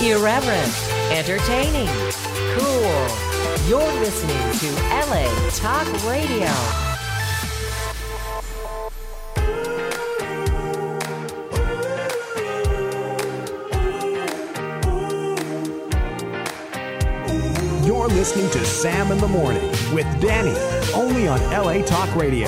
Irreverent, entertaining, cool. You're listening to LA Talk Radio. You're listening to Sam in the Morning with Danny, only on LA Talk Radio.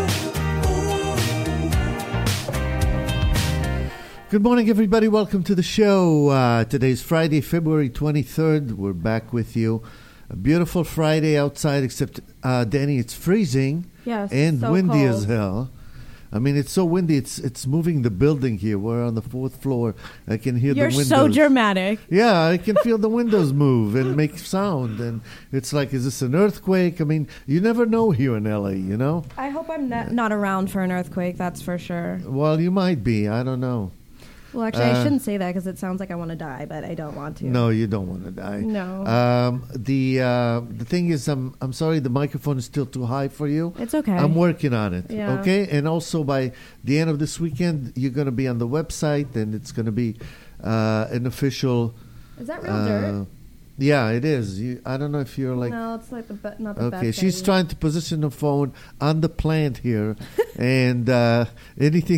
Good morning, everybody. Welcome to the show. Today's Friday, February 23rd. We're back with you. A beautiful Friday outside, except, Danny, it's freezing. Yes, and so windy cold. as hell. I mean, it's so windy, it's moving the building here. We're on the 4th floor. I can hear You're the windows. so dramatic. Yeah, I can feel the windows move and make sound. And it's like, is this an earthquake? I mean, you never know here in LA, you know? I hope I'm not around for an earthquake, that's for sure. Well, you might be. I don't know. Well, actually, I shouldn't say that because it sounds like I want to die, but I don't want to. No, you don't want to die. No. The thing is, I'm sorry, the microphone is still too high for you. It's okay. I'm working on it. Yeah. Okay, and also by the end of this weekend, you're going to be on the website, and it's going to be an official. Is that real dirt? Yeah, it is. I don't know if you're like. No, it's like not the best. Okay, she's idea. trying to position the phone on the plant here, and anything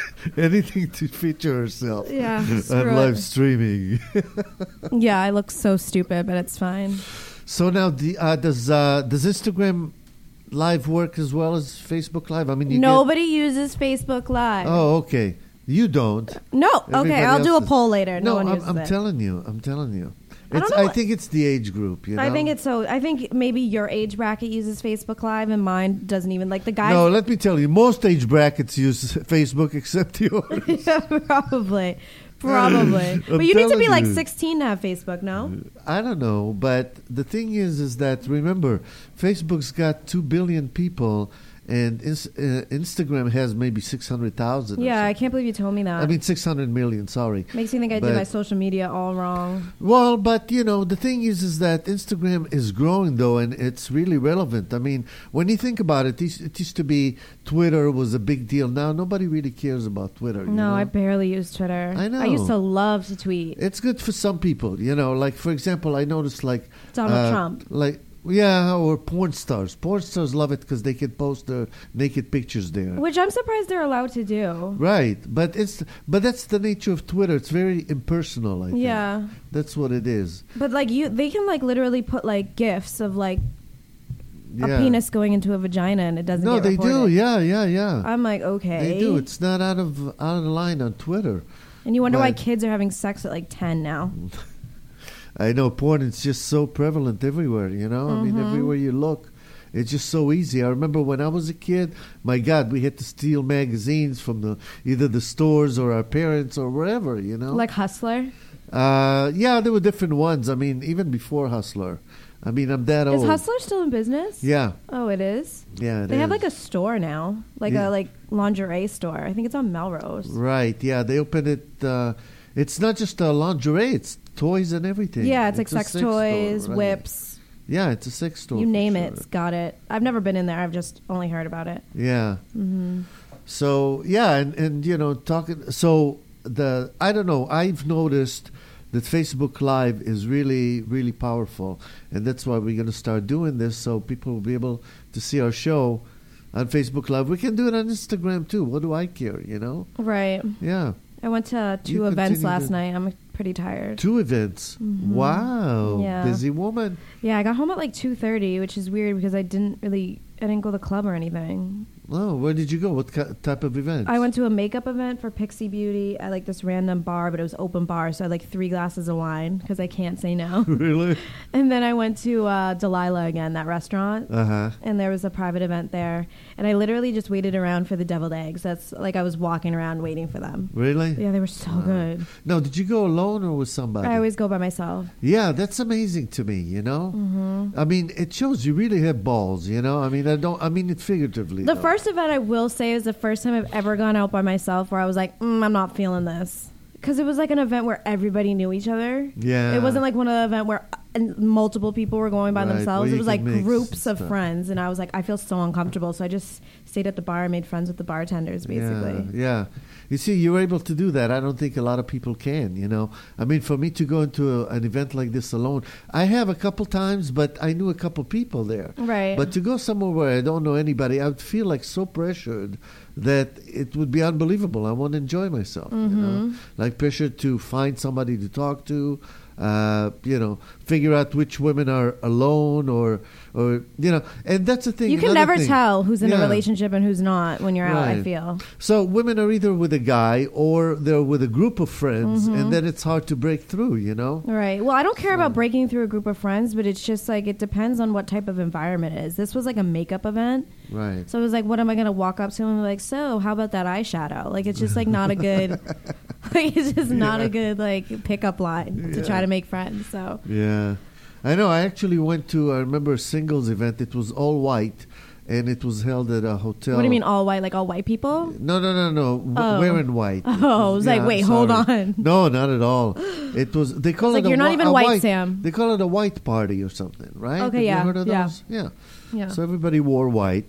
to feature herself. Yeah, on screw live it. streaming. Yeah, I look so stupid, but it's fine. So now, does Instagram Live work as well as Facebook Live? I mean, Nobody uses Facebook Live. Oh, okay. You don't. No, Everybody okay, I'll do a else poll later. No one uses I'm it. telling you. I'm telling you. I don't know I think it's the age group. You know. I think maybe your age bracket uses Facebook Live and mine doesn't even. Like the guys. No, let me tell you. Most age brackets use Facebook except yours. Yeah, probably. But you need to be like 16 to have Facebook, no? I don't know, but the thing is that remember, Facebook's got 2 billion people, and Instagram has maybe 600,000. Yeah, I can't believe you told me that. I mean, 600 million. Sorry. Makes me think I did my social media all wrong. Well, but the thing is that Instagram is growing though, and it's really relevant. I mean, when you think about it, it used to be Twitter was a big deal. Now nobody really cares about Twitter. No, I barely use Twitter. I know. I used to love to tweet. It's good for some people, like for example, I noticed like Donald Trump. Yeah, or porn stars. Porn stars love it because they can post their naked pictures there. Which I'm surprised they're allowed to do. Right, but that's the nature of Twitter. It's very impersonal. I think. Yeah, that's what it is. But they can literally put gifs of a Yeah. penis going into a vagina and it doesn't. No, get they reported. do. Yeah. I'm like, okay. They do. It's not out of the line on Twitter. And you wonder why But- kids are having sex at 10 now. I know porn is just so prevalent everywhere, I mean, everywhere you look, it's just so easy. I remember when I was a kid, my God, we had to steal magazines from either the stores or our parents or wherever, Like Hustler? Yeah, there were different ones. I mean, even before Hustler. I mean, I'm that old. Is Hustler still in business? Yeah. Oh, it is? Yeah, They have a store now, Yeah. a lingerie store. I think it's on Melrose. Right, yeah, they opened it. It's not just lingerie, it's toys and everything. Yeah, it's a sex sex toys, store, right. whips. Yeah, it's a sex store. You for name sure. it, it's got it. I've never been in there. I've just only heard about it. Yeah. Mm-hmm. So yeah, and talking. So I don't know. I've noticed that Facebook Live is really, really powerful, and that's why we're going to start doing this, so people will be able to see our show on Facebook Live. We can do it on Instagram too. What do I care? Right. Yeah. I went to You 2 events continue last to- night. I'm pretty tired. 2 events. Wow. Yeah. Busy woman. Yeah, I got home at 2:30, which is weird because I didn't go to the club or anything. Oh, where did you go? What type of event? I went to a makeup event for Pixie Beauty at this random bar, but it was open bar, so I had 3 glasses of wine because I can't say no. Really? And then I went to Delilah again, that restaurant. Uh-huh. And there was a private event there. And I literally just waited around for the deviled eggs. That's I was walking around waiting for them. Really? Yeah, they were so good. No, did you go alone or with somebody? I always go by myself. Yeah, that's amazing to me, Mm-hmm. I mean, it shows you really have balls, I mean, I mean it figuratively. The though. first event I will say is the first time I've ever gone out by myself where I was like, I'm not feeling this. Because it was an event where everybody knew each other. Yeah. It wasn't one of the event where and multiple people were going by Right, themselves. where It you was can like mix groups of stuff. friends, and I was like, I feel so uncomfortable. So I just stayed at the bar and made friends with the bartenders, basically. Yeah. You see, you're able to do that. I don't think a lot of people can, you know. I mean, for me to go into an event like this alone, I have a couple times, but I knew a couple people there. Right. But to go somewhere where I don't know anybody, I would feel like so pressured that it would be unbelievable. I want to enjoy myself, you know. Like pressured to find somebody to talk to, you know, figure out which women are alone or you know, and that's the thing. You can another never thing. tell who's in a Yeah. relationship and who's not when you're out, I Right. feel. So women are either with a guy or they're with a group of friends, and then it's hard to break through, you know? Right. Well, I don't care about breaking through a group of friends, but it's just like it depends on what type of environment it is. This was like a makeup event. Right. So it was like, what am I going to walk up to him and be like, so how about that eyeshadow? Like, it's just like not a good, like, it's just not a good like pickup line to try to make friends. So Yeah. I know. I actually went to, I remember a singles event. It was all white, and it was held at a hotel. what do you mean all white? Like all white people? No. Oh. Wearing white. Oh, I was like, I'm wait, hold sorry. on. No, not at all. It was, they call like, it you're not even a white, Sam. They call it a white party or something, right? Okay, Have yeah, you heard of yeah. those? Yeah. Yeah. So everybody wore white.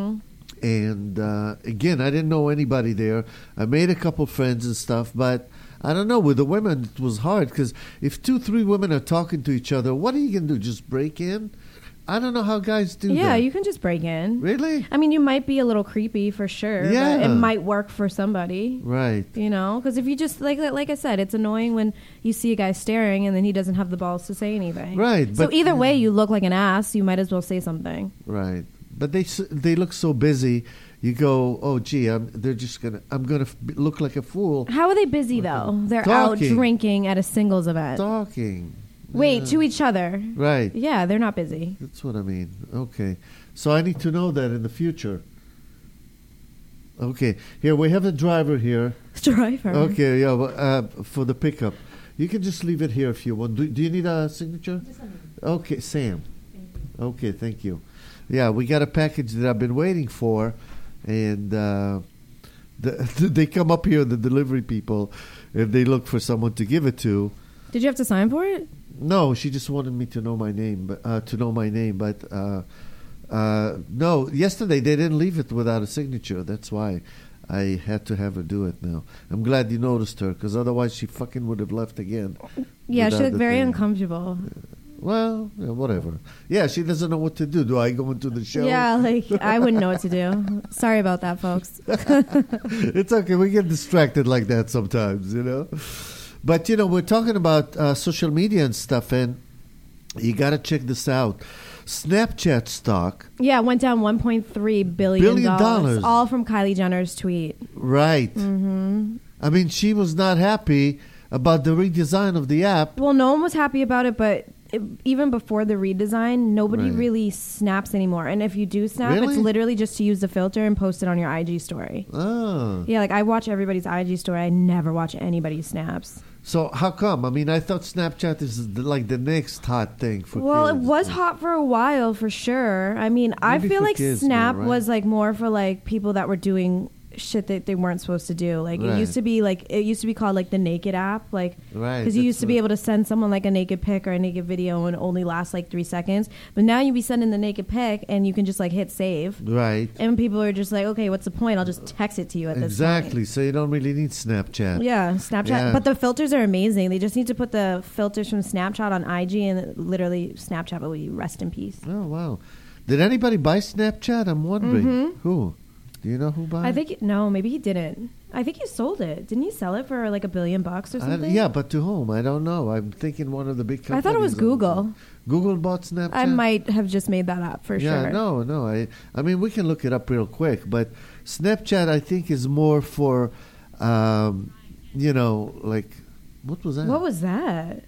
And again, I didn't know anybody there. I made a couple friends and stuff, but I don't know. With the women, it was hard because if 2-3 women are talking to each other, what are you going to do? Just break in? I don't know how guys do that. Yeah, you can just break in. Really? I mean, you might be a little creepy for sure, Yeah. but it might work for somebody. Right. You know, because if you just like I said, it's annoying when you see a guy staring and then he doesn't have the balls to say anything. Right, So but- either way, you look like an ass. You might as well say something. Right. But they look so busy. You go, oh, gee, I'm gonna look like a fool How are they busy though? They're Talking. out drinking at a singles event. talking. Wait, Yeah. to each other. Right. Yeah, they're not busy. That's what I mean. Okay. So I need to know that in the future. Okay. Here, we have a driver here. Driver. Okay, yeah, well, for the pickup. You can just leave it here if you want. Do you need a signature? Okay, Sam. Okay, thank you. Yeah, we got a package that I've been waiting for, and they come up here, the delivery people, and they look for someone to give it to. Did you have to sign for it? No, she just wanted me to know my name, but no. Yesterday they didn't leave it without a signature. That's why I had to have her do it now. I'm glad you noticed her, because otherwise she fucking would have left again. Yeah, she without looked the very thing. uncomfortable. Well, yeah, whatever. Yeah, she doesn't know what to do. Do I go into the show? Yeah, like I wouldn't know what to do. Sorry about that, folks. It's okay. We get distracted like that sometimes, you know. But, you know, we're talking about social media and stuff, and you got to check this out. Snapchat stock, Yeah, it went down $1.3 billion. Billion dollars. All from Kylie Jenner's tweet. right. Mm-hmm. I mean, she was not happy about the redesign of the app. Well, no one was happy about it, but even before the redesign, nobody Right. really snaps anymore. And if you do snap, Really? it's literally just to use the filter and post it on your IG story. Oh. Yeah, like I watch everybody's IG story. I never watch anybody's snaps. So how come? I mean, I thought Snapchat is like the next hot thing for Well, it kids. was hot for a while for sure. I mean, I Maybe feel for like kids Snap more, right? was like more for like people that were doing shit that they weren't supposed to do. Like Right. it used to be called like the naked app, like Right, because you that's used to be what- able to send someone like a naked pic or a naked video and only last like 3 seconds. But now you be sending the naked pic and you can just like hit save. Right. And people are just like, okay, what's the point? I'll just text it to you at this Exactly. point. So you don't really need Snapchat. Yeah, Snapchat. Yeah. But the filters are amazing. They just need to put the filters from Snapchat on IG, and literally Snapchat will be rest in peace. Oh, wow. Did anybody buy Snapchat? I'm wondering. Who? Do you know who bought Mm-hmm. I it? think no, maybe he didn't. I think he sold it. Didn't he sell it for like $1 billion or something? Yeah, but to whom? I don't know. I'm thinking one of the big companies. I thought it was Google. Google bought Snapchat? I might have just made that up for Yeah, sure. no. I mean, we can look it up real quick, but Snapchat, I think, is more for, you know, like, what was that? What was that?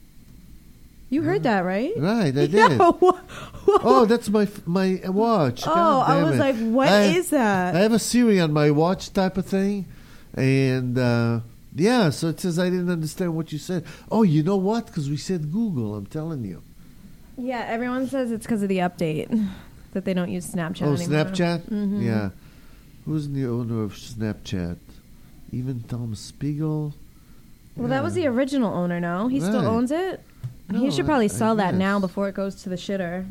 You heard that, right? Right, I did. Yeah, Oh, that's my watch. Oh, God I damn was it. like, what is that? I have a Siri on my watch type of thing, and yeah, so it says I didn't understand what you said. Oh, you know what? Because we said Google. I'm telling you. Yeah, everyone says it's because of the update that they don't use Snapchat Oh, anymore. Snapchat? Mhm. Yeah. Who's the owner of Snapchat? Even Tom Spiegel? Well, that was the original owner, no? He still Right. owns it? He should probably I sell that guess. now before it goes to the shitter.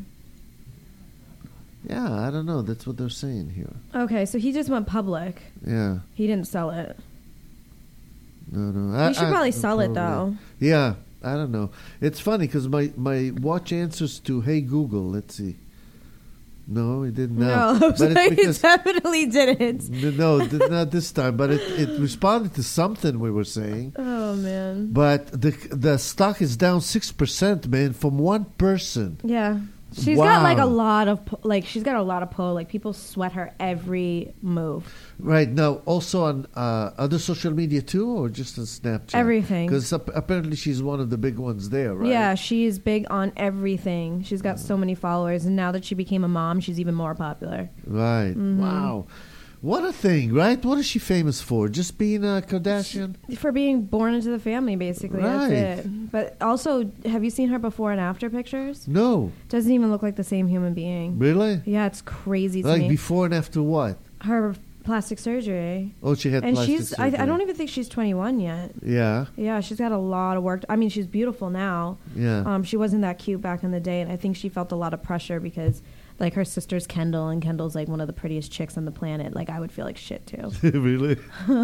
Yeah, I don't know. That's what they're saying here. Okay, so he just went public. Yeah. He didn't sell it. No. He should probably sell it, though. Yeah, I don't know. It's funny because my watch answers to "Hey Google." Let's see. No, it didn't. No, But it's he because definitely didn't. not this time. But it responded to something we were saying. Oh, man. But the stock is down 6%, man, from one person. Yeah. She's got like Wow. a lot of she's got a lot of pull. Like people sweat her every move. Right now, also on other social media too, or just on Snapchat. Everything. Because apparently she's one of the big ones there, right? Yeah, she's big on everything. She's got so many followers, and now that she became a mom, she's even more popular. Right. Mm-hmm. Wow. What a thing, right? What is she famous for? Just being a Kardashian? For being born into the family, basically. Right. That's it. But also, have you seen her before and after pictures? No. Doesn't even look like the same human being. Really? Yeah, it's crazy to Like me. before and after what? Her plastic surgery. Oh, she had And plastic she's, surgery. I don't even think she's 21 yet. Yeah. Yeah, she's got a lot of work. I mean, she's beautiful now. Yeah. She wasn't that cute back in the day, and I think she felt a lot of pressure because, like, her sister's Kendall, and Kendall's, like, one of the prettiest chicks on the planet. Like, I would feel like shit, too. Really?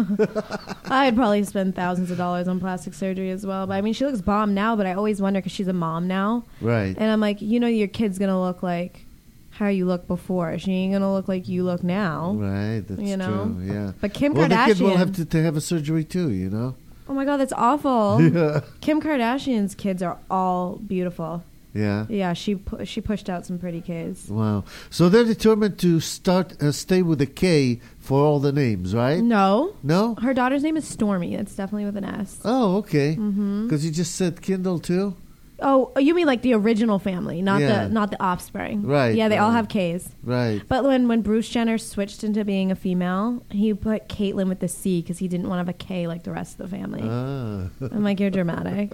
I'd probably spend thousands of dollars on plastic surgery as well. But, I mean, she looks bomb now, but I always wonder because she's a mom now. Right. And I'm like, you know, your kid's going to look like how you looked before. She ain't going to look like you look now. Right. That's You know? true. Yeah. But Kim well, Kardashian. the kid will have to have a surgery too, you know? Oh, my God, that's awful. Yeah. Kim Kardashian's kids are all beautiful. Yeah. Yeah, she pushed out some pretty kids. Wow. So they're determined to stay with a K for all the names, right? No. No? Her daughter's name is Stormy. It's definitely with an S. Oh, okay. Because you just said Kindle too? Oh, you mean like the original family, not Yeah. the offspring. Right, Yeah, they all right. have K's. Right. But when Bruce Jenner switched into being a female, he put Caitlyn with the C because he didn't want to have a K like the rest of the family. Ah. I'm like, you're dramatic.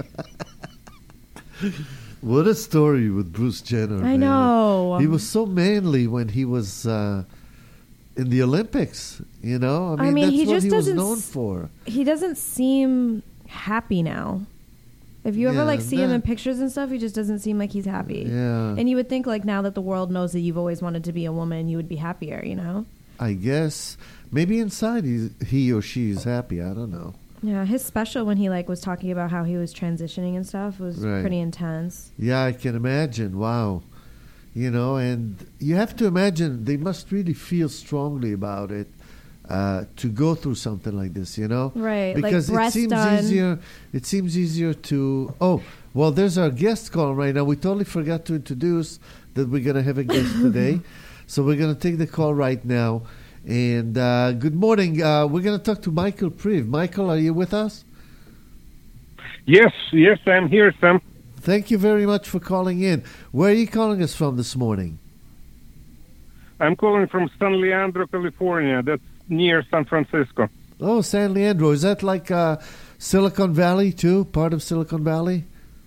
What a story with Bruce Jenner. I man. know. He was so manly when he was in the Olympics, you know? I mean, that's he what just he was doesn't known s- for. He doesn't seem happy now. If you ever Yeah, like see him in that- pictures and stuff, he just doesn't seem like he's happy. Yeah. And you would think like now that the world knows that you've always wanted to be a woman, you would be happier, you know? I guess. Maybe inside he or she is happy. I don't know. Yeah, his special when he like was talking about how he was transitioning and stuff was Right. pretty intense. Yeah, I can imagine. Wow. You know, and you have to imagine they must really feel strongly about it to go through something like this, you know? Right, like Because breast it seems done. easier. It seems easier to. Oh, well, there's our guest call right now. We totally forgot to introduce that we're going to have a guest today, so we're going to take the call right now. And good morning. We're going to talk to Michael Priv. Michael, are you with us? Yes, I'm here, Sam. Thank you very much for calling in. Where are you calling us from this morning? I'm calling from San Leandro, California. That's near San Francisco. Oh, San Leandro. Is that like Silicon Valley, too? Part of Silicon Valley?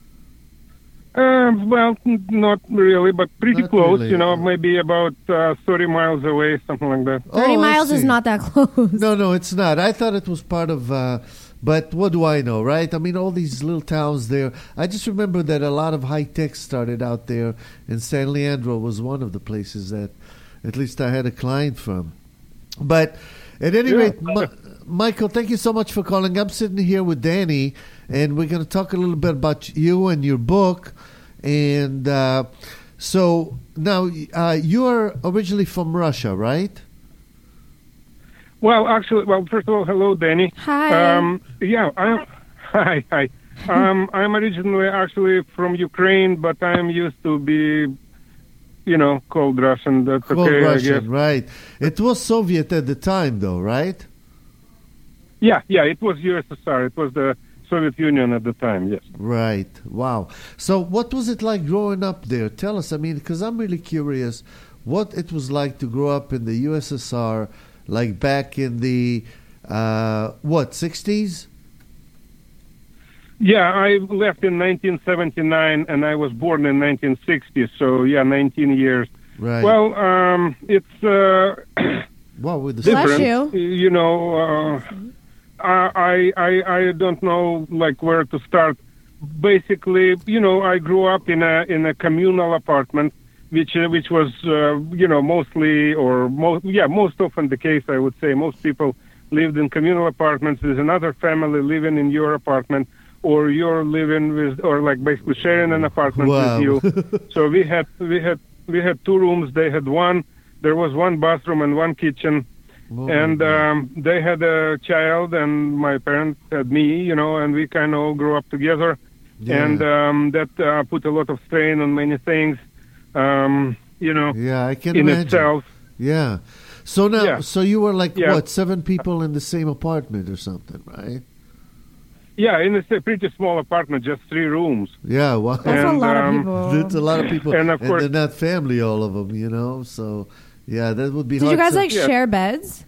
Well, not really, but pretty Not close. really. You know, maybe about 30 miles away, something like that. 30 Oh, I miles is see. not that close. No, it's not. I thought it was part of... but what do I know, right? I mean, all these little towns there. I just remember that a lot of high-tech started out there, and San Leandro was one of the places that at least I had a client from. But at any Yeah. rate, Michael, thank you so much for calling. I'm sitting here with Danny, and we're going to talk a little bit about you and your book. And so now you're originally from Russia, right? Well, actually, first of all, hello, Danny. Hi. Yeah, hi. I'm originally actually from Ukraine, but I'm used to be, called Russian. That's Called okay, I Russian, guess. right. It was Soviet at the time, though, right? Yeah, it was USSR. It was the Soviet Union at the time, yes. Right. Wow. So what was it like growing up there? Tell us, I mean, because I'm really curious what it was like to grow up in the USSR, like back in the, 60s? Yeah, I left in 1979, and I was born in 1960, so, 19 years. Right. Well, it's wow, with the Bless different. you. I don't know, like, where to start. basically, I grew up in a communal apartment, which was mostly most often the case. I would say most people lived in communal apartments with another family living in your apartment, or you're living with, or like basically sharing an apartment Wow. with you. So we had 2 rooms. They had one. There was one bathroom and one kitchen. Oh, And my they had a child, and my parents had me, and we kind of all grew up together. Yeah. And that put a lot of strain on many things, yeah, I can in imagine. itself. Yeah. So now, Yeah. so you were like Yeah. what, 7 people in the same apartment or something, right? Yeah, in a pretty small apartment, just 3 rooms. Yeah. Wow. That's a And, lot of people. That's a lot of people, And of course- they're not family, all of them, So, yeah, that would be Did hard. you guys to- like Yeah. share beds?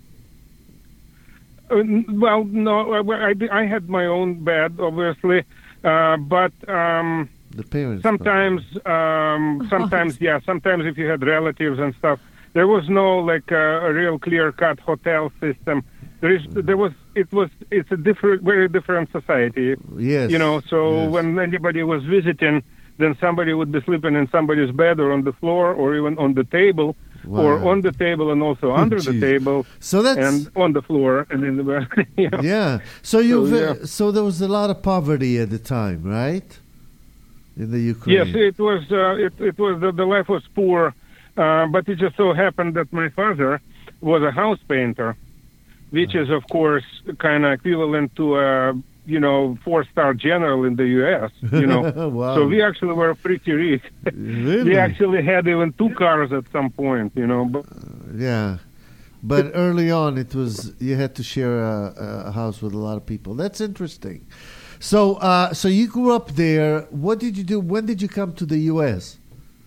Well, no, I had my own bed, obviously, but the parents? sometimes, sometimes if you had relatives and stuff, there was no like a real clear-cut hotel system. It's a very different society. Yes. So yes. when anybody was visiting, then somebody would be sleeping in somebody's bed or on the floor or even on the table, or Wow. on the table and also under the Jeez. table So that's and on the floor and in the bed. yeah. So yeah. so there was a lot of poverty at the time, right? In the Ukraine. Yes, it was. It was the life was poor, but it just so happened that my father was a house painter, which is of course kind of equivalent to a 4-star general in the U.S. Wow. So we actually were pretty rich. Really? We actually had even 2 cars at some point. But Yeah. But early on, it was you had to share a house with a lot of people. That's interesting. So, so you grew up there. What did you do? When did you come to the U.S.?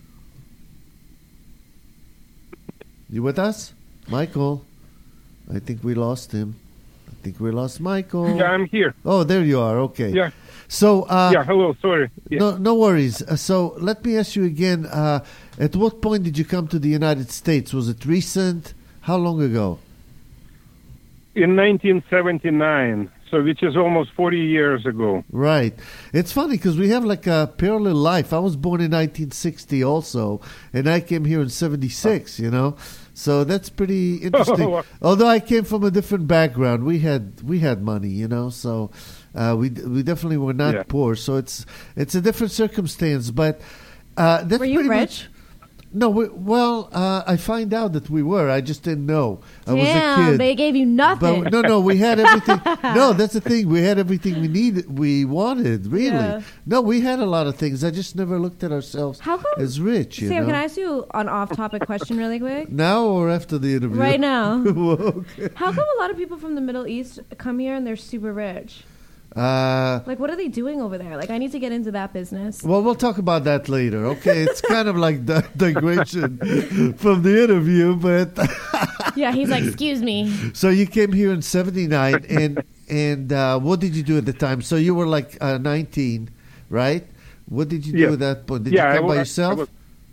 You with us, Michael? I think we lost him. I think we lost Michael. yeah, I'm here. Oh, there you are. Okay. Yeah, So, yeah. Hello, sorry. Yeah. no worries. So, let me ask you again. At what point did you come to the United States? Was it recent? How long ago? In 1979, so which is almost 40 years ago. Right. It's funny because we have like a parallel life. I was born in 1960 also, and I came here in 76, So that's pretty interesting. Although I came from a different background. We had money, So we definitely were not Yeah. poor. So it's a different circumstance, but that's Were you pretty rich? much. No, I find out that we were. I just didn't know. I was a Damn, kid. they gave you nothing. But no, we had everything. No, that's the thing. We had everything we wanted, really. Yeah. No, we had a lot of things. I just never looked at ourselves How come- as rich, Sam, can I ask you an off-topic question really quick? Now or after the interview? Right now. Okay. How come a lot of people from the Middle East come here and they're super rich? Uh, Like, what are they doing over there? Like, I need to get into that business. well, we'll talk about that later. Okay, it's kind of like the digression from the interview, but Yeah, he's like, excuse me. so you came here in '79, and what did you do at the time? So you were like 19, right? What did you do Yeah. at that point? Did Yeah, you come by I yourself?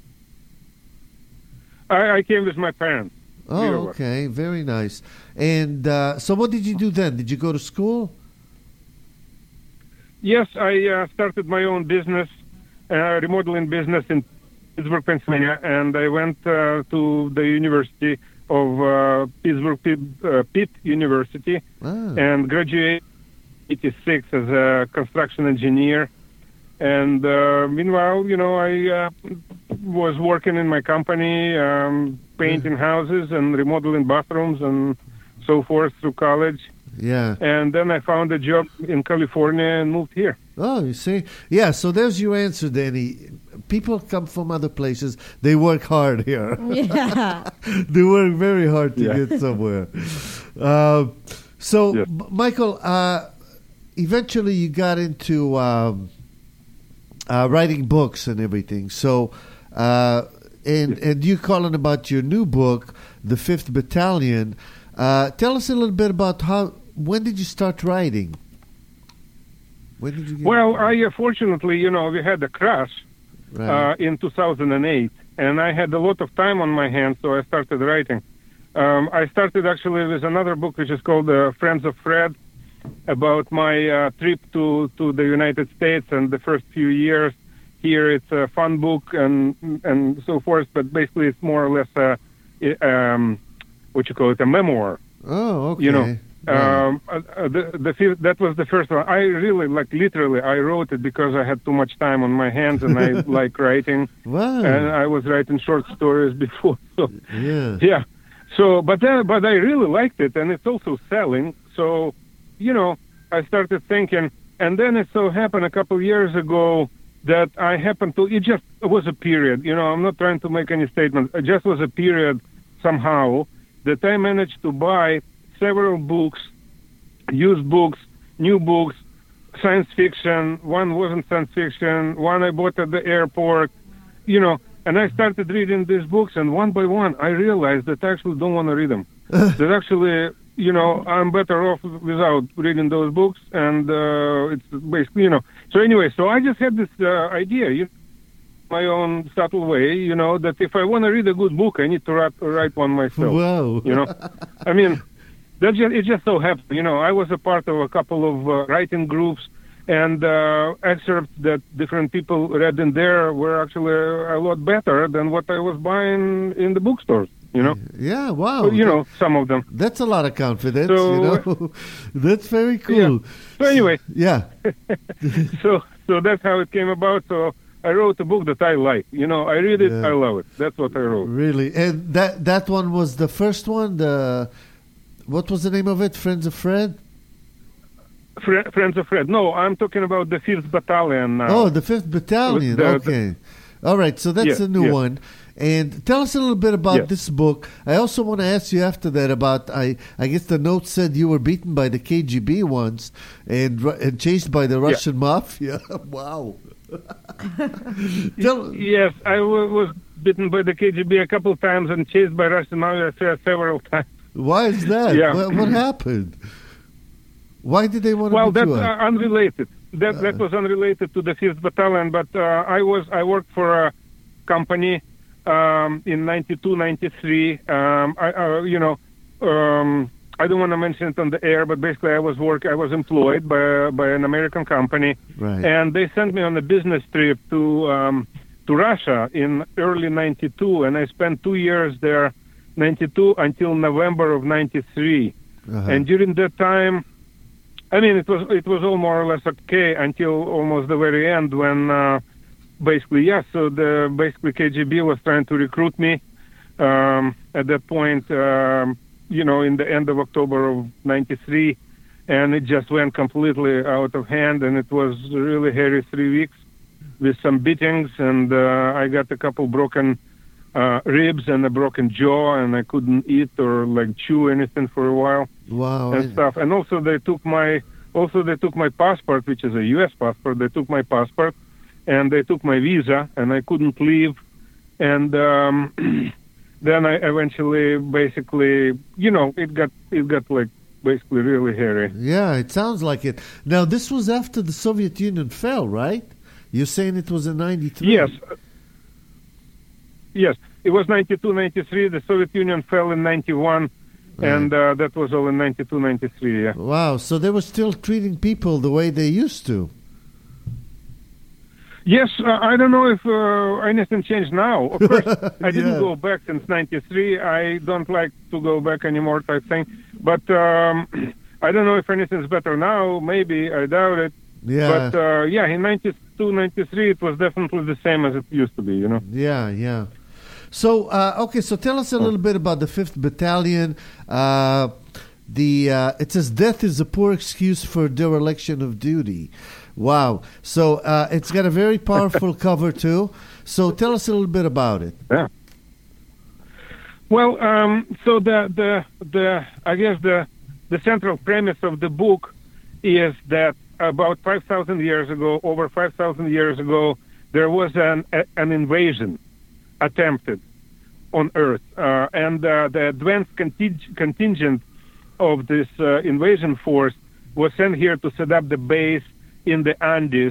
I came with my parents. Oh, Either way. okay, very nice. And so, what did you do then? Did you go to school? Yes, I started my own business, remodeling business in Pittsburgh, Pennsylvania, and I went to the University of Pittsburgh, Pitt University, and graduated in '86 as a construction engineer. And meanwhile, I was working in my company, painting houses and remodeling bathrooms and so forth through college. Yeah. And then I found a job in California and moved here. Oh, you see? Yeah, so there's your answer, Danny. People come from other places. They work hard here. Yeah. They work very hard to Yeah. get somewhere. Yeah. Michael, eventually you got into writing books and everything. So, and you calling about your new book, The 5th Battalion. Tell us a little bit about when did you start writing? When did you get Well, fortunately, we had a crash right. in 2008, and I had a lot of time on my hands, so I started writing. I started actually with another book which is called Friends of Fred, about my trip to the United States and the first few years here. It's a fun book and so forth, but basically it's more or less a memoir. Oh, okay. You know, Right. that was the first one. I really, literally, I wrote it because I had too much time on my hands and I like writing. Wow. And I was writing short stories before. So, Yeah. yeah. So, but I really liked it, and it's also selling. So, you know, I started thinking, and then it so happened a couple years ago that I happened to, it was a period, you know, I'm not trying to make any statement. It just was a period somehow that I managed to buy several books, used books, new books, science fiction. One wasn't science fiction. One I bought at the airport, you know, and I started reading these books, and one by one I realized that I actually don't want to read them. That actually, you know, I'm better off without reading those books, and it's basically, you know. So anyway, so I just had this idea, you know, my own subtle way, you know, that if I want to read a good book, I need to write one myself. Wow. You know, I mean, it just so happened, you know, I was a part of a couple of writing groups, and excerpts that different people read in there were actually a lot better than what I was buying in the bookstores, you know. Yeah, wow. So, you know, some of them. That's a lot of confidence, So, you know. That's very cool. Yeah. So anyway, Yeah. so that's how it came about. So I wrote a book that I like. You know, I read it, Yeah. I love it. That's what I wrote. Really. And that one was the first one, what was the name of it? Friends of Fred? Friends of Fred. No, I'm talking about the 5th Battalion now. Oh, the 5th Battalion. Okay. All right, so that's Yes, a new yes. one. And tell us a little bit about Yes. this book. I also want to ask you after that about, I guess the note said you were beaten by the KGB once and chased by the Russian mafia. Wow. Yes, I was bitten by the KGB a couple of times and chased by Russian mafia several times. Why is that? Yeah. What happened? Why did they want to Well, beat that's you up? unrelated. That was unrelated to the 5th Battalion, but I worked for a company in 92, 93. I don't want to mention it on the air, but basically I was employed by an American company, Right. and they sent me on a business trip to Russia in early 92, and I spent 2 years there, 92 until November of 93. Uh-huh. And during that time, I mean, it was all more or less okay until almost the very end when so the KGB was trying to recruit me at that point, in the end of October of 93, and it just went completely out of hand, and it was really hairy 3 weeks with some beatings, and I got a couple broken ribs and a broken jaw, and I couldn't eat or chew anything for a while. Wow. And stuff. And also they took my passport, which is a U.S. passport. They took my passport, and they took my visa, and I couldn't leave. And then I eventually, basically, it got basically really hairy. Yeah, it sounds like it. Now, this was after the Soviet Union fell, right? You're saying it was in 93? Yes. Yes, it was 92, 93. The Soviet Union fell in 91. Right. And that was all in 92, 93, yeah. Wow, so they were still treating people the way they used to. Yes, I don't know if anything changed now. Of course, I didn't Yeah. go back since 93. I don't like to go back anymore type thing. But I don't know if anything's better now. Maybe, I doubt it. Yeah. But, in 92, 93, it was definitely the same as it used to be, Yeah, yeah. So, so tell us a little bit about the 5th Battalion. It says, death is a poor excuse for dereliction of duty. Wow. So, it's got a very powerful cover, too. So, tell us a little bit about it. Yeah. Well, so the central premise of the book is that about 5,000 years ago, over 5,000 years ago, there was an invasion attempted on Earth, and the advanced contingent of this invasion force was sent here to set up the base in the Andes,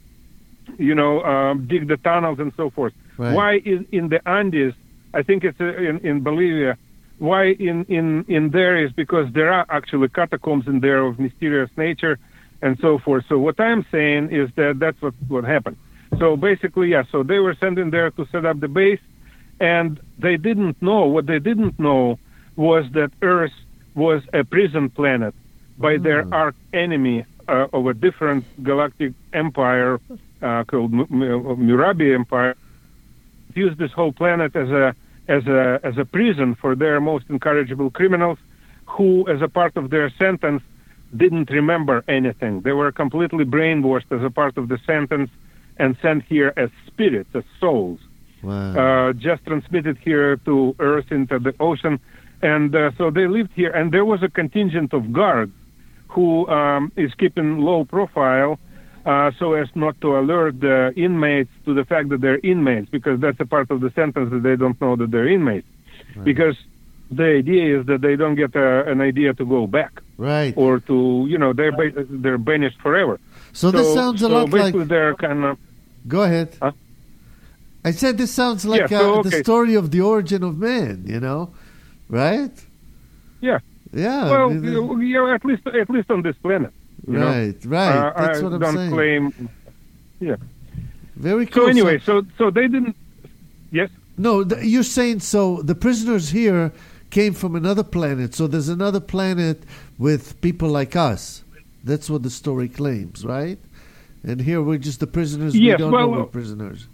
dig the tunnels and so forth. Right. Why in the Andes? I think it's in Bolivia. why in there is because there are actually catacombs in there of mysterious nature and so forth. So what I'm saying is that that's what happened. So basically, yeah, so they were sent in there to set up the base, and they didn't know, what they didn't know was that Earth was a prison planet by their arch enemy of a different galactic empire called Murabi Empire. Used this whole planet as a prison for their most incorrigible criminals, who, as a part of their sentence, didn't remember anything. They were completely brainwashed as a part of the sentence and sent here as spirits, as souls. Wow. Just transmitted here to Earth into the ocean. And so they lived here, and there was a contingent of guards who is keeping low profile so as not to alert the inmates to the fact that they're inmates, because that's a part of the sentence that they don't know that they're inmates. Right. Because the idea is that they don't get an idea to go back. Right. Or to, they're banished forever. So this sounds a lot like... they're kind of... Go ahead. Huh? I said this sounds like the story of the origin of man, right? Yeah. Yeah. Well, at least on this planet. Right. That's what I'm saying. I don't claim... Yeah. Very cool. So anyway, so they didn't... Yes? No, you're saying so the prisoners here came from another planet, so there's another planet with people like us. That's what the story claims, right? And here we're just the prisoners. Yes, we don't know we're prisoners.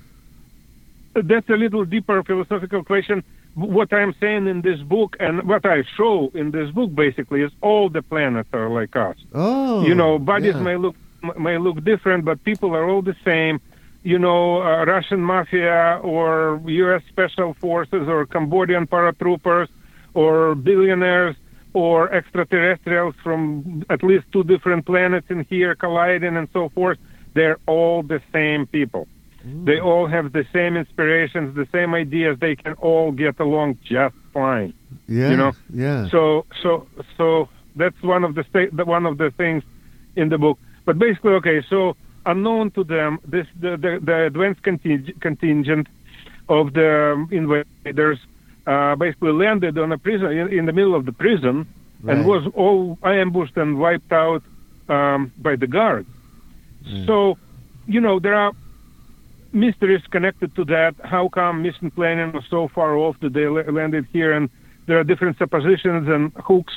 That's a little deeper philosophical question. What I'm saying in this book and what I show in this book basically is all the planets are like us. Oh, bodies may look different, but people are all the same. Russian mafia or U.S. Special Forces or Cambodian paratroopers or billionaires or extraterrestrials from at least two different planets in here colliding and so forth. They're all the same people. They all have the same inspirations, the same ideas. They can all get along just fine. Yeah. Yeah. So that's one of the things in the book. But basically, okay. So unknown to them, the advanced contingent of the invaders basically landed on a prison in the middle of the prison, right, and was all ambushed and wiped out by the guards. So, there are mysteries connected to that. How come mission planning was so far off that they landed here? And there are different suppositions and hooks,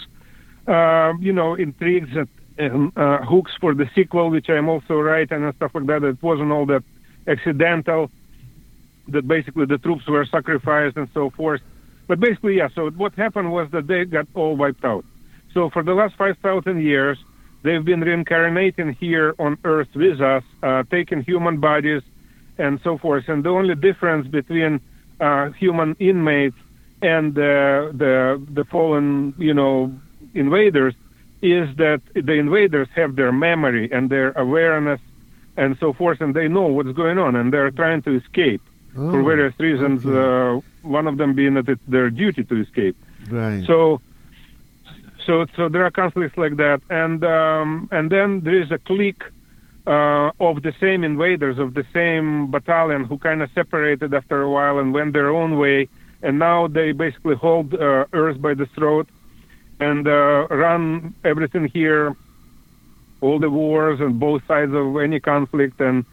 intrigues and hooks for the sequel, which I'm also writing and stuff like that. It wasn't all that accidental, that basically the troops were sacrificed and so forth. But basically, yeah, so what happened was that they got all wiped out. So for the last 5,000 years, they've been reincarnating here on Earth with us, taking human bodies and so forth. And the only difference between human inmates and the fallen, invaders is that the invaders have their memory and their awareness and so forth, and they know what's going on, and they're trying to escape for various reasons, okay. One of them being that it's their duty to escape. Right. So there are conflicts like that, and then there is a clique of the same invaders, of the same battalion, who kind of separated after a while and went their own way, and now they basically hold Earth by the throat and run everything here, all the wars on both sides of any conflict, and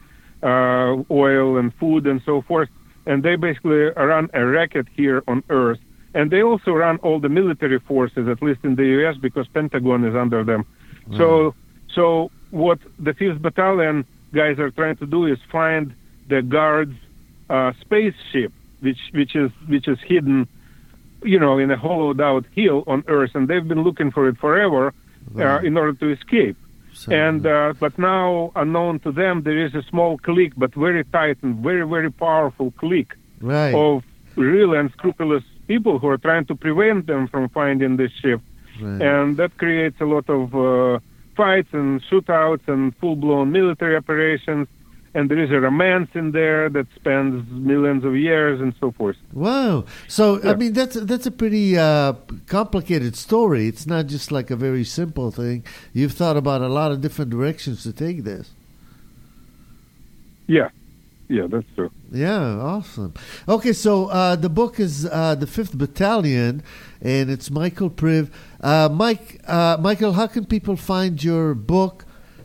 oil and food and so forth. And they basically run a racket here on Earth. And they also run all the military forces, at least in the U.S., because Pentagon is under them. Mm. So what the 5th Battalion guys are trying to do is find the guards' spaceship, which is hidden, in a hollowed-out hill on Earth, and they've been looking for it forever in order to escape. But now, unknown to them, there is a small clique, but very tight and very, very powerful clique of real unscrupulous people who are trying to prevent them from finding this ship. Right. And that creates a lot of fights and shootouts and full-blown military operations. And there is a romance in there that spans millions of years and so forth. Wow. So, yeah. I mean, that's a pretty complicated story. It's not just like a very simple thing. You've thought about a lot of different directions to take this. Yeah. Yeah, that's true. Yeah, awesome. Okay, so the book is The Fifth Battalion, and it's Michael Priv. Michael, how can people find your book?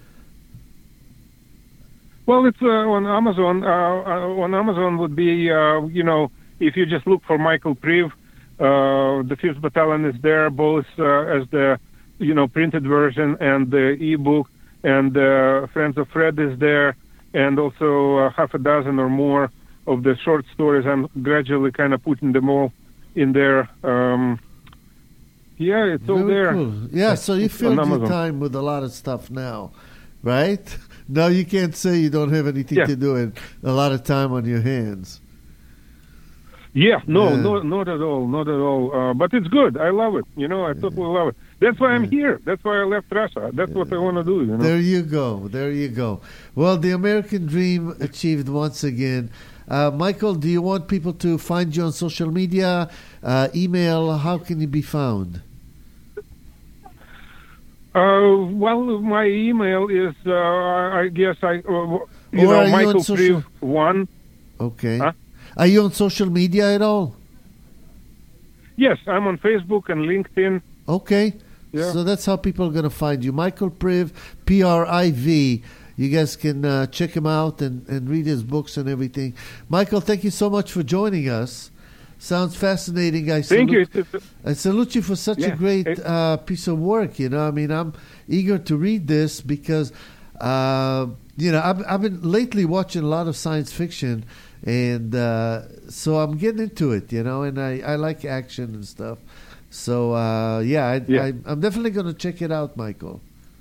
Well, it's on Amazon. On Amazon would be, if you just look for Michael Priv, the Fifth Battalion is there, both as the, printed version and the ebook, and Friends of Fred is there, and also half a dozen or more of the short stories. I'm gradually kind of putting them all in there. It's all Very there. Cool. Yeah, so you filled your Amazon. time with a lot of stuff now, right? Now you can't say you don't have anything Yeah. to do and a lot of time on your hands. Yeah, no, Yeah. not at all. But it's good. I love it. I totally love it. That's why I'm here. That's why I left Russia. That's what I want to do. There you go. Well, the American dream achieved once again. Michael, do you want people to find you on social media, email? How can you be found? Well, my email is, I guess, are you on Michael social- Priv 1. Okay. Huh? Are you on social media at all? Yes, I'm on Facebook and LinkedIn. Okay. Yeah. So that's how people are going to find you. Michael Priv, Priv. You guys can check him out and read his books and everything. Michael, thank you so much for joining us. Sounds fascinating. Thank you. I salute you for such a Yeah. great piece of work. I'm eager to read this because, I've been lately watching a lot of science fiction, and so I'm getting into it, and I like action and stuff. So, I'm definitely going to check it out, Michael.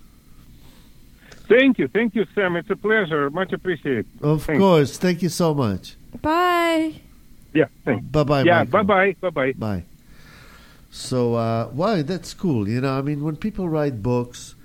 Thank you, Sam. It's a pleasure. Much appreciated. Of Thanks. course. Thank you so much. Bye. Yeah, thanks. Bye-bye, Yeah, Michael. bye-bye. Bye. So, wow, that's cool. When people write books,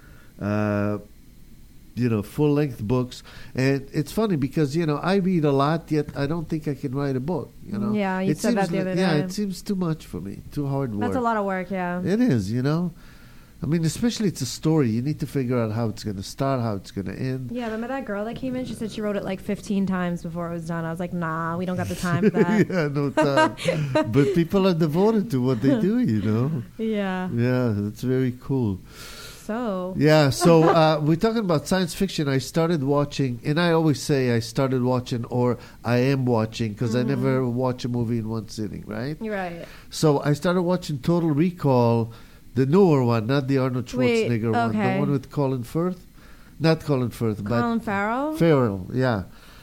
full-length books, and it's funny because, I read a lot, yet I don't think I can write a book, Yeah, you said that the other Yeah, day. it seems too much for me, too hard work. That's a lot of work, yeah. It is, especially it's a story. You need to figure out how it's going to start, how it's going to end. Yeah, remember that girl that came in? She said she wrote it like 15 times before it was done. I was like, nah, we don't got the time for that. Yeah, no time. But people are devoted to what they do, Yeah. Yeah, that's very cool. So. Yeah, so we're talking about science fiction. I started watching, and I always say I started watching or I am watching because I never watch a movie in one sitting, right? You're right. So I started watching Total Recall, the newer one, not the Arnold Schwarzenegger one, the okay. one with Colin Firth. Not Colin Firth, but Colin Farrell? Farrell, yeah.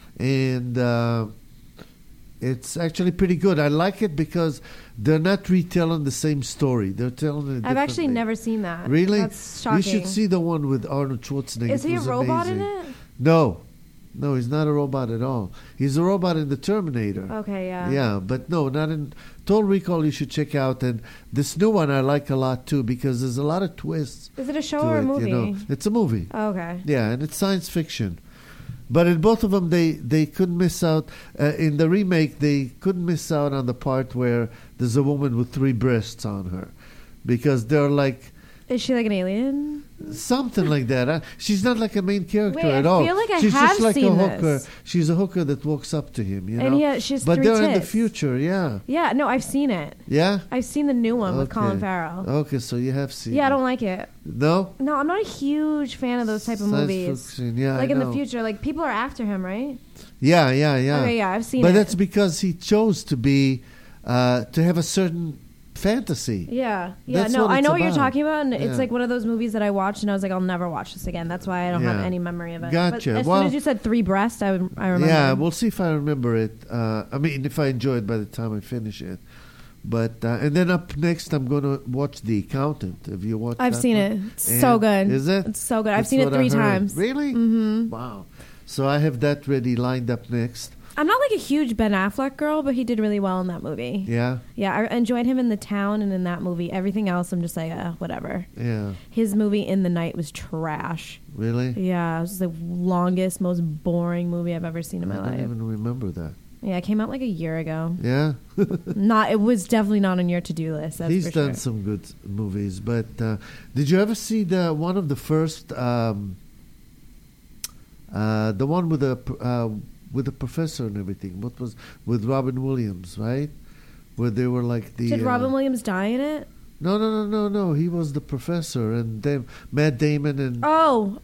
And it's actually pretty good. I like it because they're not retelling the same story. They're telling it I've actually differently. never seen that. Really? That's shocking. You should see the one with Arnold Schwarzenegger. Is he It a was robot amazing. in it? No, he's not a robot at all. He's a robot in the Terminator. Okay, yeah. Yeah, but no, not in Total Recall. You should check out, and this new one I like a lot too because there's a lot of twists. Is it a show to or a it, movie? It's a movie. Oh, okay. Yeah, and it's science fiction. But in both of them, they couldn't miss out. In the remake, they couldn't miss out on the part where there's a woman with 3 breasts on her, because they're like Is she like an alien? something like that. She's not like a main character Wait, at I all. feel like I She's have just like seen a hooker. this. She's a hooker that walks up to him. And yeah, she has but 3 they're in the tits. future. Yeah, Yeah, no, I've seen it. yeah. I've seen the new one with Okay. Colin Farrell. Okay, so you have seen. Yeah, I it. don't like it. No. No, I'm not a huge fan of those type of Science movies. fiction, yeah, Like I in the know. future, like people are after him, right? Yeah. Okay, yeah, I've seen But it. that's because he chose to be to have a certain fantasy. Yeah. That's No, what I it's know what you're about. talking about, and Yeah. it's like one of those movies that I watched, and I was like, I'll never watch this again. That's why I don't have Yeah. any memory of it. Gotcha. But as Well- soon as you said 3 breasts, I remember. Yeah, we'll see if I remember it. I mean, if I enjoy it by the time I finish it. But and then up next, I'm going to watch The Accountant. Have you watched? I've that seen one? it. It's so good. Is it? It's so good. I've That's seen it what I 3 heard. times. Really? Mm-hmm. Wow. So I have that ready, lined up next. I'm not like a huge Ben Affleck girl, but he did really well in that movie. Yeah, Yeah, I enjoyed him in The Town and in that movie. Everything else, I'm just like, whatever. yeah. His movie In the Night was trash. Really? Yeah, it was the longest, most boring movie I've ever seen in my I don't life. even remember that. Yeah, it came out like a year ago. Yeah. It was definitely not on your to-do list. That's He's for done sure. some good movies, but did you ever see the one of the first, the one with the with the professor and everything. What was with Robin Williams, right? Where they were like the. Did Robin Williams die in it? No. He was the professor, and Matt Damon and. Oh.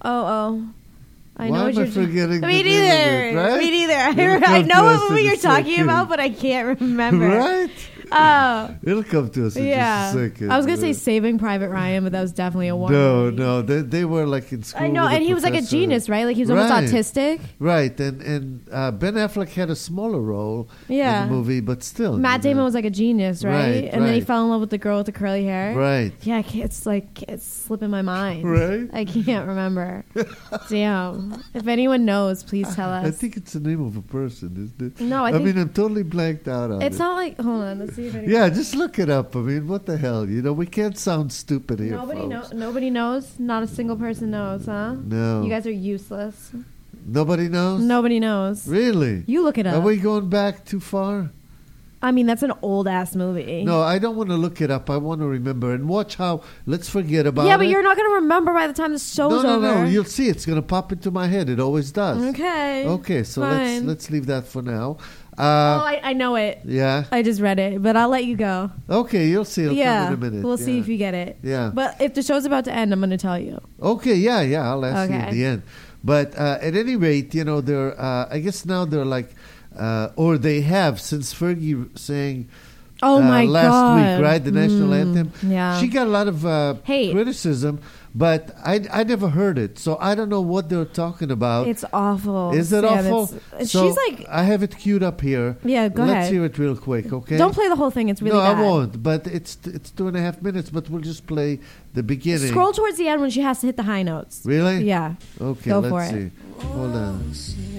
I know Why what am I you're forgetting? Me the name of neither. it, right? Me neither. It'll I come know to what us movie in a you're talking second. about, but I can't remember. Right? Oh. It'll come to us in Yeah. just a second. I was going to say Saving Private Ryan, but that was definitely a war movie. No. They were like in school. I know, with and a he was like a professor. genius, right? Like he was almost Right. autistic. Right, and Ben Affleck had a smaller role Yeah. in the movie, but still. Matt Damon was like a genius, right? Right, And then he right. fell in love with the girl with the curly hair. Right. Yeah, it's slipping my mind. Right? I can't remember. Damn. If anyone knows, please tell us. I think it's the name of a person, isn't it? No, I I think mean, I'm totally blanked out on it's it. not like. Hold on, let's see if anyone. Yeah, just look it up. I mean, what the hell? You know, we can't sound stupid here, folks. Nobody knows. Not a single person knows, huh? No. You guys are useless. Nobody knows? Nobody knows. Really? You look it Are up. we going back too far? I mean, that's an old ass movie. No, I don't want to look it up. I want to remember and watch how. Let's forget about it. Yeah, but you're not going to remember by the time the show's over. No. You'll see. It's going to pop into my head. It always does. Okay. Okay, so Fine. let's leave that for now. I know it. Yeah. I just read it, but I'll let you go. Okay, you'll see. It'll Yeah, come in a minute. we'll see Yeah. if you get it. Yeah. But if the show's about to end, I'm going to tell you. Okay, yeah. I'll ask you at Okay. the end. But at any rate, you know, they're. I guess now they're like, or they have since Fergie sang. Oh my last God. week, right? The national anthem. yeah. She got a lot of Hey. criticism, but I never heard it, so I don't know what they're talking about. It's awful. Is it Sam. awful? So, she's like, I have it queued up here. yeah, go Let's ahead. hear it real quick, okay? Don't play the whole thing. It's really no, bad. I won't. But it's 2.5 minutes. But we'll just play the beginning. Scroll towards the end when she has to hit the high notes. Really? Yeah. Okay, Go let's for it. see. Hold on.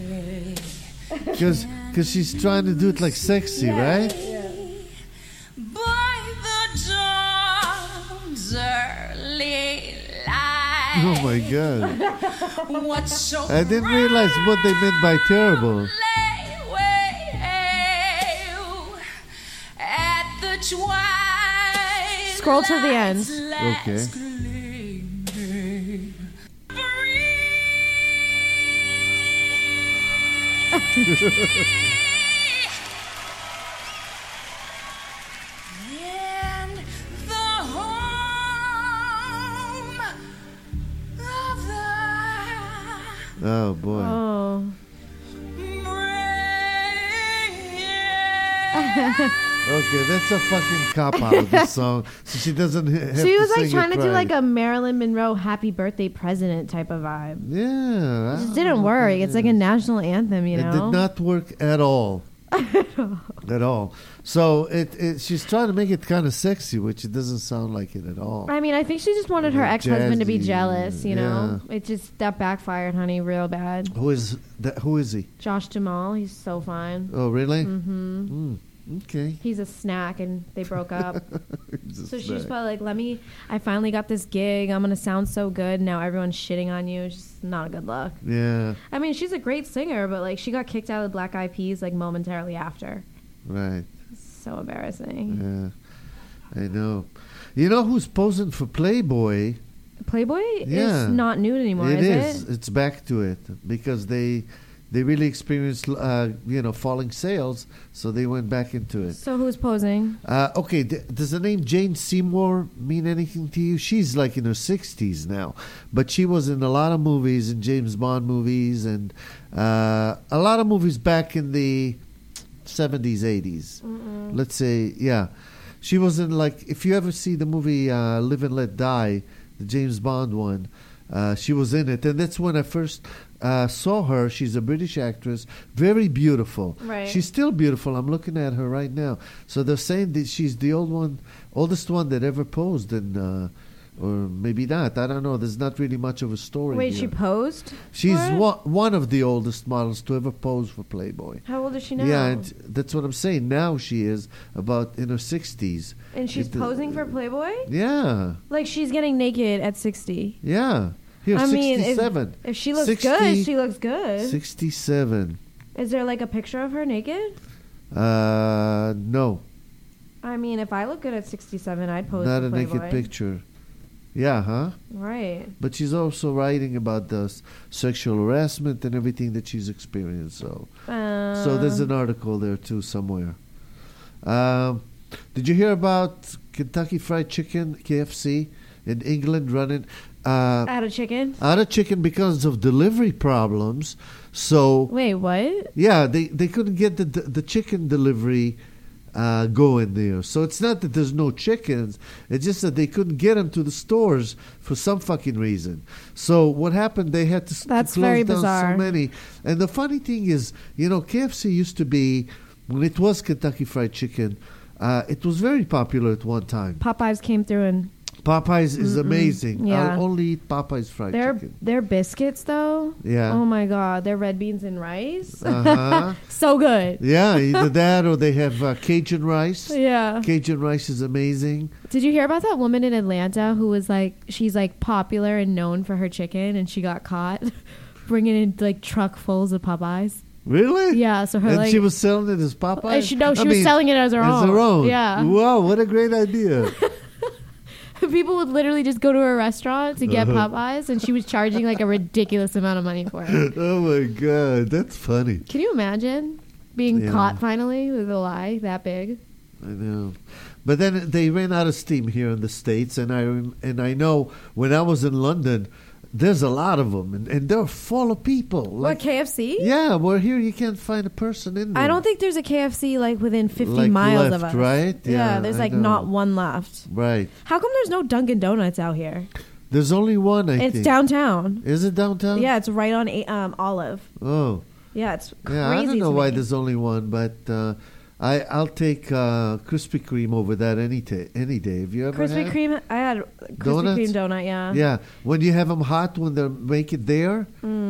Because she's trying to do it like sexy, right? By the dawn's early light. Oh my God! What's so I didn't realize what they meant by terrible. at the twilight. Scroll to the end. Okay. And the home of the Oh boy. Oh. Okay, that's a fucking cop out of the song. So she doesn't have She was to like sing trying it to do right. like a Marilyn Monroe "Happy Birthday, President" type of vibe. Yeah. It just didn't work. It's like a national anthem, you know. It did not work at all. At all. So she's trying to make it kind of sexy, which it doesn't sound like it at all. I mean, I think she just wanted her ex-husband to be Jazzy, jealous, you know. It just that backfired, honey, real bad. Who is that? Who is he? Josh Jamal, he's so fine. Oh, really? Mm-hmm. Okay. He's a snack, and they broke up. He's a So she's snack. probably like, I finally got this gig. I'm going to sound so good. Now everyone's shitting on you. It's just not a good look. Yeah. I mean, she's a great singer, but like she got kicked out of the Black Eyed Peas like momentarily after. Right. So embarrassing. Yeah. I know. You know who's posing for Playboy? Playboy Yeah. is not nude anymore, It is is. it? It's back to it because they really experienced falling sales, so they went back into it. So who's posing? Okay, does the name Jane Seymour mean anything to you? She's like in her 60s now, but she was in a lot of movies, in James Bond movies, and a lot of movies back in the 70s, 80s. Let's say, yeah. She was in, like, if you ever see the movie Live and Let Die, the James Bond one, she was in it. And that's when I first saw her. She's a British actress, very beautiful. Right. She's still beautiful. I'm looking at her right now. So they're saying that she's the oldest one that ever posed in... or maybe not. I don't know. There's not really much of a story Wait, here. she posed? She's for it? one of the oldest models to ever pose for Playboy. How old is she now? Yeah, and that's what I'm saying. Now she is about in her 60s. And she's posing for Playboy? Yeah, Like she's getting naked at 60. yeah. Here, I mean, 67. if she looks 60, good, she looks good. 67. Is there like a picture of her naked? No, I mean, if I look good at 67, I'd pose not for a Playboy. naked picture. Yeah, huh? Right. But she's also writing about the sexual harassment and everything that she's experienced. So So there's an article there too somewhere. Did you hear about Kentucky Fried Chicken, KFC, in England running Out of chicken? out of chicken because of delivery problems? So Wait, what? yeah, they couldn't get the chicken delivery going there. So it's not that there's no chickens. It's just that they couldn't get them to the stores for some fucking reason. So what happened? They had to That's to close very down bizarre. so many. And the funny thing is, KFC used to be, when it was Kentucky Fried Chicken, it was very popular at one time. Popeyes came through and Popeyes is amazing. Yeah. I'll only eat Popeyes fried chicken. their biscuits though. Yeah. Oh my god, their red beans and rice. Uh-huh. So good. Yeah, either that or they have Cajun rice. Yeah. Cajun rice is amazing. Did you hear about that woman in Atlanta who was she's popular and known for her chicken, and she got caught bringing in truckfuls of Popeyes? Really? Yeah. So her And she was selling it as Popeyes? she was selling it as her own. As her own. Yeah. Wow, what a great idea. People would literally just go to her restaurant to get Uh-huh. Popeyes, and she was charging a ridiculous amount of money for it. Oh my God, that's funny. Can you imagine being Yeah. caught finally with a lie that big? I know. But then they ran out of steam here in the States, and I know when I was in London, there's a lot of them, and they're full of people. What, KFC? Yeah, well, here you can't find a person in there. I don't think there's a KFC within 50 Like miles left, of us. right? Yeah, there's I know. not one left. Right. How come there's no Dunkin' Donuts out here? There's only one, I It's think. downtown. Is it downtown? Yeah, it's right on Olive. Oh. Yeah, it's crazy. Yeah, I don't know to why me. there's only one, but I'll take Krispy Kreme over that any day. Have you ever Krispy had? Kreme. I had Krispy Donuts? Kreme donut. Yeah. Yeah, when you have them hot, when they make it there.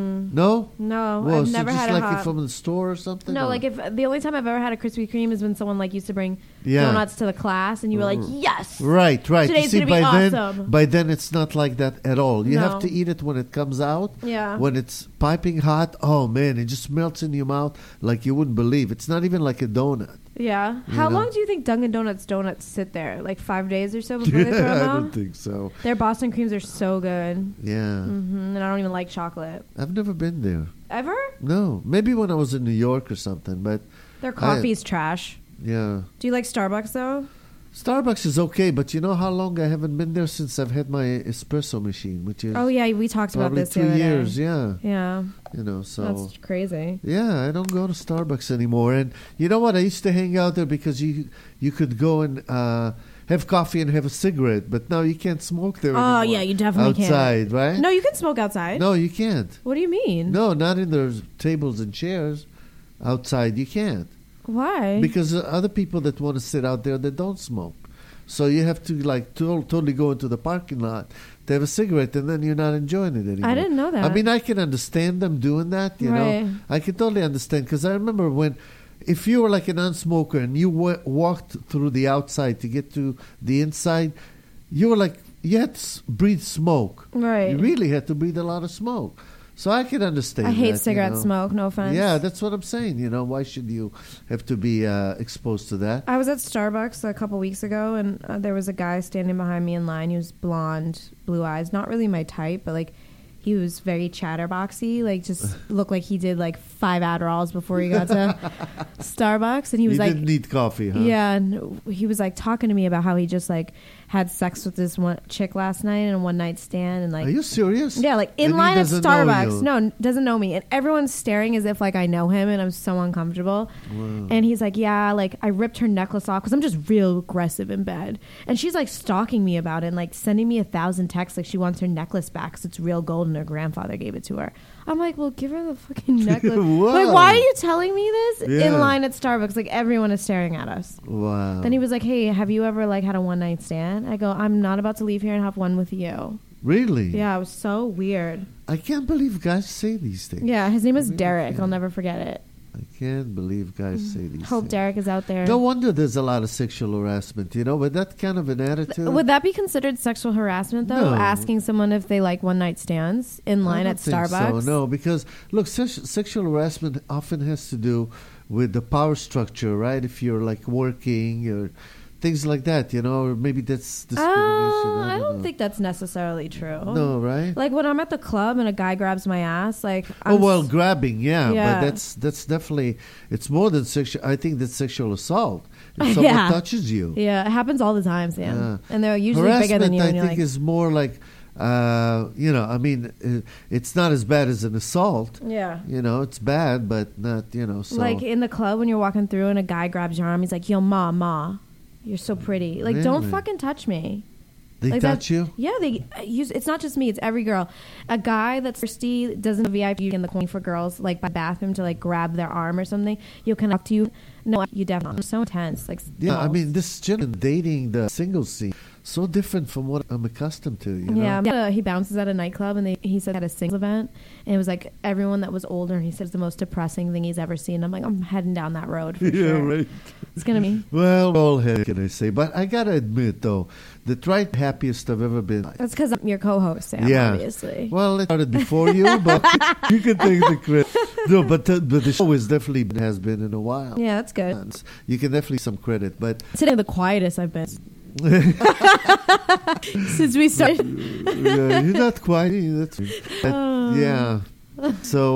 No. No, Well, I've so never just had like a hot. it from the store or something. No, or- if the only time I've ever had a Krispy Kreme is when someone used to bring Yeah. donuts to the class, and you were like, "Yes, Right. Today's you see, gonna be by awesome. then it's not like that at all. You have No. to eat it when it comes out. Yeah. When it's piping hot, oh man, it just melts in your mouth like you wouldn't believe. It's not even like a donut. yeah." You How know. long do you think Dunkin' Donuts donuts sit there? 5 days or so before they throw them I out? don't think so. Their Boston creams are so good, Yeah, and I don't even like chocolate I've never been there. ever. No, maybe when I was in New York or something. But Their coffee's trash. yeah, Do you like Starbucks though? Starbucks is okay. But you know how long I haven't been there since I've had my espresso machine, which is Oh yeah, we talked about probably this the 2 other day. years. Yeah, Yeah, so. that's crazy. Yeah, I don't go to Starbucks anymore. And you know what? I used to hang out there because you could go and have coffee and have a cigarette, but now you can't smoke there Oh anymore. yeah, you definitely outside, right? No, you can smoke outside. No, you can't. What do you mean? No, not in the tables and chairs. Outside, you can't. Why? Because other people that want to sit out there, they don't smoke. So you have to totally go into the parking lot to have a cigarette, and then you're not enjoying it anymore. I didn't know that. I mean, I can understand them doing that. You Right. know, I can totally understand because I remember if you were like a non-smoker and you walked through the outside to get to the inside, you were like you had to breathe smoke. Right. You really had to breathe a lot of smoke. So I can understand. I hate that, cigarette you know. smoke. No offense. Yeah, that's what I'm saying. You know, why should you have to be exposed to that? I was at Starbucks a couple weeks ago, and there was a guy standing behind me in line. He was blonde, blue eyes, not really my type, but he was very chatterboxy. Just looked like he did 5 Adderalls before he got to Starbucks, and he was You didn't need coffee, huh? yeah, and he was talking to me about how he just had sex with this one chick last night in a one night stand, and Are you serious? yeah, in And he line at doesn't know Starbucks. you. No, doesn't know me. And everyone's staring as if I know him, and I'm so uncomfortable. And he's like, yeah, I ripped her necklace off because I'm just real aggressive in bed. And she's stalking me about it and sending me 1,000 texts she wants her necklace back because it's real gold and her grandfather gave it to her. I'm like, well, give her the fucking necklace. Wow. Why are you telling me this Yeah. in line at Starbucks? Everyone is staring at us. Wow. Then he was like, hey, have you ever had a one night stand? I go, I'm not about to leave here and have one with you. Really? Yeah, it was so weird. I can't believe guys say these things. Yeah, his name is Derek. I'll never forget it. I can't believe guys say these Hope things. Derek is out there. No wonder there's a lot of sexual harassment, with that kind of an attitude. Would that be considered sexual harassment, though? No. Asking someone if they like one night stands in line I at don't think Starbucks? So, no, because look, sexual harassment often has to do with the power structure, right? If you're working or things like that, or maybe that's discrimination. I don't know. think that's necessarily true. No, right? Like when I'm at the club and a guy grabs my ass, like Grabbing, Yeah. but that's definitely, it's more than sexual. I think that's sexual assault. If someone Yeah. touches you. Yeah, it happens all the time, Sam. Yeah. And they're usually Harassment, bigger than you. I And you're think, like, is more like, it's not as bad as an assault. yeah. It's bad, but not, so. Like in the club when you're walking through and a guy grabs your arm, he's like, "Yo, ma, you're so pretty. Like, don't Really? fucking touch me." they Like touch you? Yeah, they use. It's not just me; it's every girl. A guy that's thirsty doesn't have VIP in the corner for girls, like by bathroom to like grab their arm or something. You'll come up to you. No, you definitely. It's so intense. Like, Yeah, I no. mean, this gentleman dating the single scene, so different from what I'm accustomed to, Yeah, he bounces at a nightclub, and he said at a singles event, and it was like everyone that was older, and he said it's the most depressing thing he's ever seen. I'm like, I'm heading down that road for Yeah, sure. right. It's gonna be. Well, all head, can I say? But I gotta admit, though, the right happiest I've ever been. That's because I'm your co-host, Sam. Yeah. Obviously. Well, it started before you, but you can take the credit. No, but the show is definitely has been in a while. Yeah, that's good. You can definitely some credit, but Today, the quietest I've been since we started. you're not quite. That's yeah. So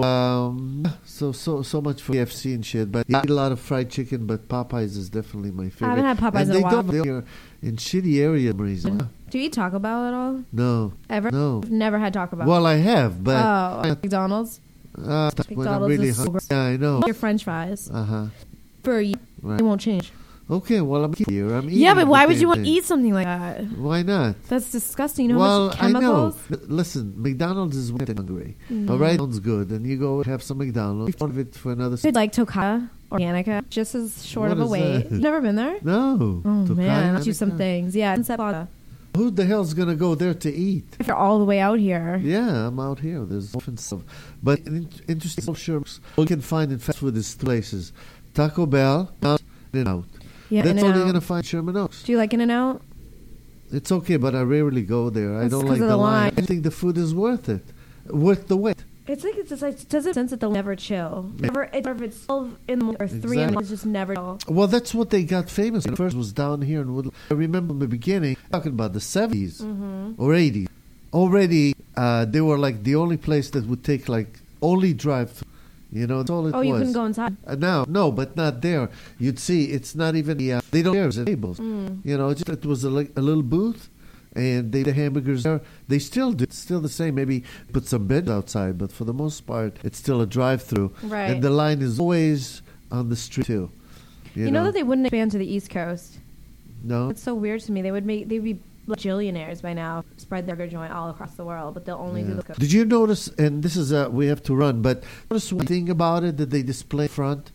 so much for KFC and shit. But I eat a lot of fried chicken. But Popeyes is definitely my favorite. haven't had Popeyes and in a they while. don't here in shitty area reason. Do you eat Taco Bell at all? No, Ever? no. I've never had Taco Bell. Well, I have, but Oh, McDonald's. when I'm McDonald's really is hungry. super- Yeah, I know. Your French fries Uh-huh. for a year, Right. it won't change. Okay, well, I'm here. I'm eating. Yeah, but why the would you damn want to thing. eat something like that? Why not? That's disgusting. You know Well, how much chemicals? I know. Listen, McDonald's is when you're hungry. Mm-hmm. All right, sounds good. And you go have some McDonald's. You it for another. It's like Tocata Organica, just as short What of a is wait. that? You've never been there? No. Oh To man, I'll Kaya? do some things. Yeah, Sunset Plaza. Who the hell's gonna go there to eat? If you're all the way out here. Yeah, I'm out here. There's different stuff, but interesting. Sure, all you can find in fast food is places: Taco Bell, In-N-Out. Yeah, That's all In-N-Out. you're gonna find. Sherman Oaks. Do you like In-N-Out? It's okay, but I rarely go there. I That's don't 'cause like of the the line. line. I think the food is worth it, worth the wait. It's like it doesn't sense that they'll never chill. Never, if it's 12 in the morning or 3 in the Exactly. morning, it's just never chill. Well, that's what they got famous. First was down here in Woodland. I remember in the beginning, talking about the 70s or 80s. Already, they were like the only place that would take like only drive-through. That's all it was. Oh, you couldn't go inside. Now, no, but not there. You'd see it's not even. They don't share tables. Just, it was a little booth, and they the hamburgers there. They still do. It's still the same. Maybe put some beds outside, but for the most part, it's still a drive-through. Right. And the line is always on the street too. You know that they wouldn't expand to the East Coast. No. It's so weird to me. They'd be bajillionaires by now, spread their burger joint all across the world, but they'll only do the coast. Did you notice? And this is we have to run, but notice one thing about it that they display in front.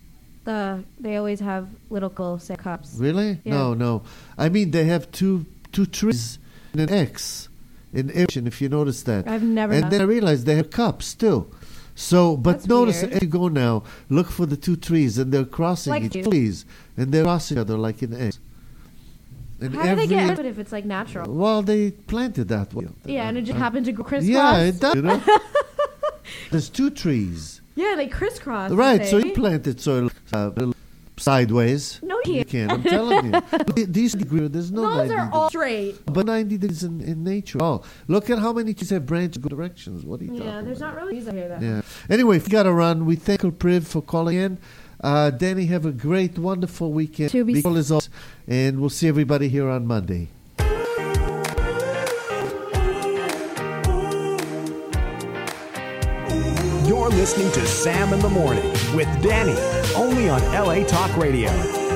They always have little cool say cups. Really? Yeah. No. I mean, they have two trees and an X in action. If you notice that, I've never. and then I realized they have cups too. So, but That's notice weird. as you go now, look for the two trees, and they're crossing Like each you. trees, and they're crossing each other like in X. And How do they get it if it's like natural? Well, they planted that way. Yeah, and it just happened to go crisscross. Yeah, it does. There's two trees. Yeah, they crisscross. Right, so they- you plant it so it'll sideways. No, You can't. I'm telling you. These degrees, there's no Those 90 are all straight. But 90 degrees in nature. Oh, look at how many trees have branches in good directions. What are you talking Yeah, there's about? not really trees out here. Though. Yeah. Anyway, we got to run. We thank Uncle Priv for calling in. Danny, have a great, wonderful weekend. To be- Be cool as always, and we'll see everybody here on Monday. You're listening to Sam in the Morning with Danny, only on LA Talk Radio.